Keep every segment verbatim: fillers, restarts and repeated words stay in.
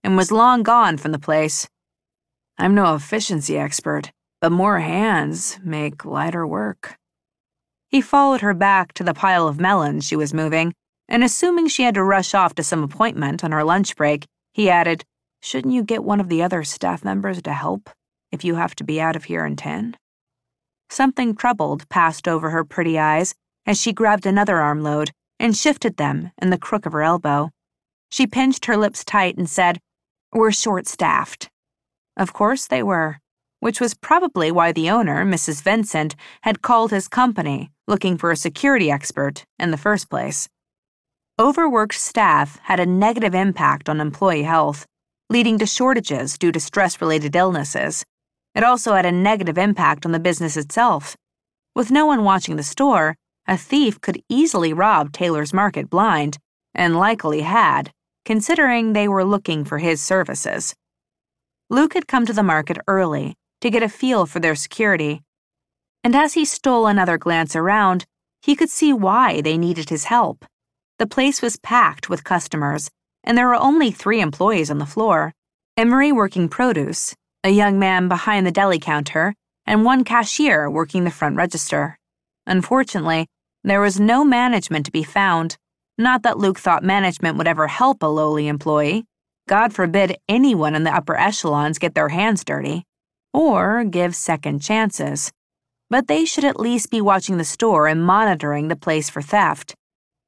and was long gone from the place. I'm no efficiency expert, but more hands make lighter work. He followed her back to the pile of melons she was moving, and assuming she had to rush off to some appointment on her lunch break, he added, "Shouldn't you get one of the other staff members to help if you have to be out of here in ten?" Something troubled passed over her pretty eyes as she grabbed another armload and shifted them in the crook of her elbow. She pinched her lips tight and said, "We're short-staffed." Of course they were, which was probably why the owner, Missus Vincent, had called his company looking for a security expert in the first place. Overworked staff had a negative impact on employee health, leading to shortages due to stress-related illnesses. It also had a negative impact on the business itself. With no one watching the store, a thief could easily rob Taylor's Market blind, and likely had, considering they were looking for his services. Luke had come to the market early to get a feel for their security, and as he stole another glance around, he could see why they needed his help. The place was packed with customers, and there were only three employees on the floor: Emery working produce, a young man behind the deli counter, and one cashier working the front register. Unfortunately, there was no management to be found. Not that Luke thought management would ever help a lowly employee. God forbid anyone in the upper echelons get their hands dirty, or give second chances. But they should at least be watching the store and monitoring the place for theft.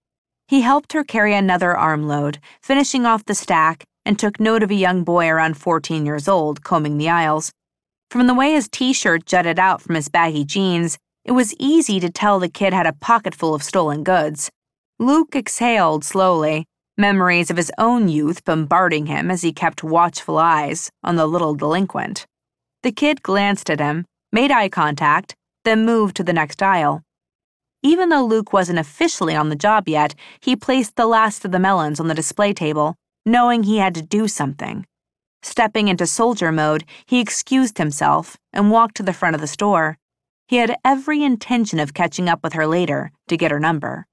He helped her carry another armload, finishing off the stack, and took note of a young boy around fourteen years old combing the aisles. From the way his t-shirt jutted out from his baggy jeans, it was easy to tell the kid had a pocket full of stolen goods. Luke exhaled slowly, memories of his own youth bombarding him as he kept watchful eyes on the little delinquent. The kid glanced at him, made eye contact, then moved to the next aisle. Even though Luke wasn't officially on the job yet, he placed the last of the melons on the display table, knowing he had to do something. Stepping into soldier mode, he excused himself and walked to the front of the store. He had every intention of catching up with her later to get her number.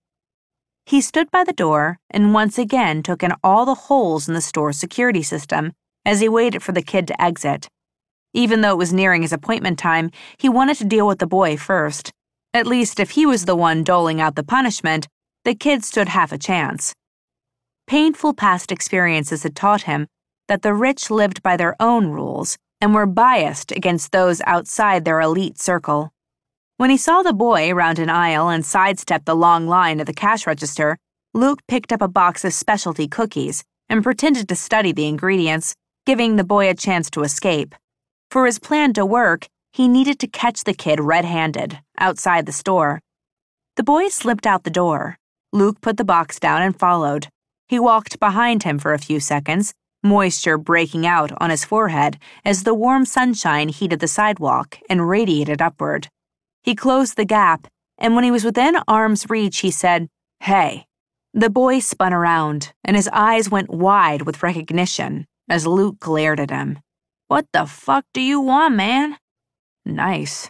He stood by the door and once again took in all the holes in the store's security system as he waited for the kid to exit. Even though it was nearing his appointment time, he wanted to deal with the boy first. At least if he was the one doling out the punishment, the kid stood half a chance. Painful past experiences had taught him that the rich lived by their own rules and were biased against those outside their elite circle. When he saw the boy round an aisle and sidestepped the long line at the cash register, Luke picked up a box of specialty cookies and pretended to study the ingredients, giving the boy a chance to escape. For his plan to work, he needed to catch the kid red-handed, outside the store. The boy slipped out the door. Luke put the box down and followed. He walked behind him for a few seconds, moisture breaking out on his forehead as the warm sunshine heated the sidewalk and radiated upward. He closed the gap, and when he was within arm's reach, he said, "Hey." The boy spun around, and his eyes went wide with recognition as Luke glared at him. "What the fuck do you want, man?" "Nice."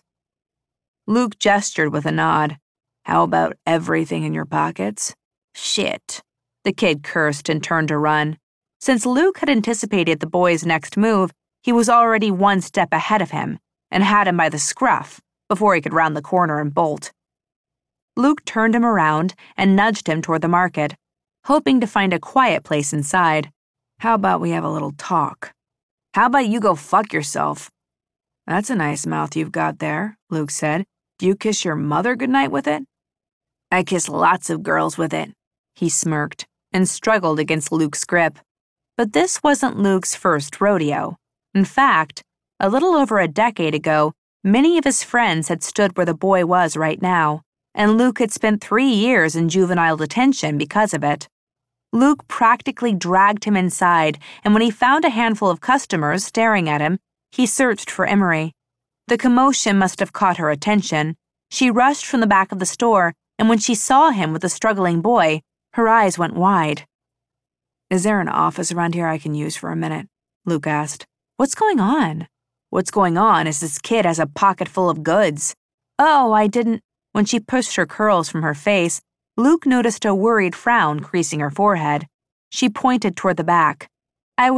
Luke gestured with a nod. "How about everything in your pockets?" "Shit." The kid cursed and turned to run. Since Luke had anticipated the boy's next move, he was already one step ahead of him and had him by the scruff before he could round the corner and bolt. Luke turned him around and nudged him toward the market, hoping to find a quiet place inside. "How about we have a little talk?" "How about you go fuck yourself?" "That's a nice mouth you've got there," Luke said. "Do you kiss your mother goodnight with it?" "I kiss lots of girls with it," he smirked and struggled against Luke's grip. But this wasn't Luke's first rodeo. In fact, a little over a decade ago, many of his friends had stood where the boy was right now, and Luke had spent three years in juvenile detention because of it. Luke practically dragged him inside, and when he found a handful of customers staring at him, he searched for Emery. The commotion must have caught her attention. She rushed from the back of the store, and when she saw him with the struggling boy, her eyes went wide. "Is there an office around here I can use for a minute?" Luke asked. "What's going on?" "What's going on is this kid has a pocket full of goods." "Oh, I didn't—" When she pushed her curls from her face, Luke noticed a worried frown creasing her forehead. She pointed toward the back.